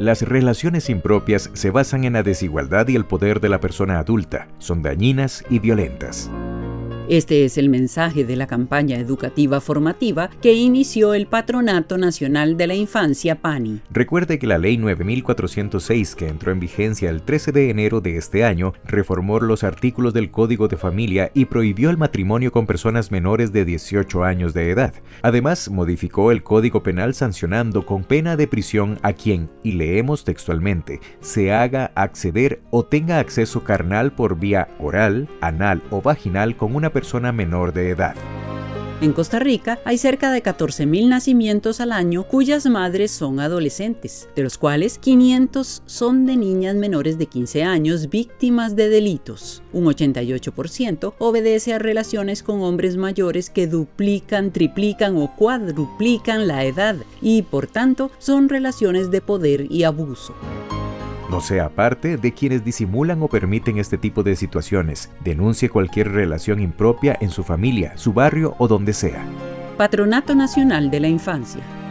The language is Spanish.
Las relaciones impropias se basan en la desigualdad y el poder de la persona adulta. Son dañinas y violentas. Este es el mensaje de la campaña educativa formativa que inició el Patronato Nacional de la Infancia, PANI. Recuerde que la Ley 9406, que entró en vigencia el 13 de enero de este año, reformó los artículos del Código de Familia y prohibió el matrimonio con personas menores de 18 años de edad. Además, modificó el Código Penal sancionando con pena de prisión a quien, y leemos textualmente, se haga acceder o tenga acceso carnal por vía oral, anal o vaginal con una persona menor de edad. En Costa Rica hay cerca de 14.000 nacimientos al año cuyas madres son adolescentes, de los cuales 500 son de niñas menores de 15 años víctimas de delitos. Un 88% obedece a relaciones con hombres mayores que duplican, triplican o cuadruplican la edad y, por tanto, son relaciones de poder y abuso. No sea parte de quienes disimulan o permiten este tipo de situaciones. Denuncie cualquier relación impropia en su familia, su barrio o donde sea. Patronato Nacional de la Infancia.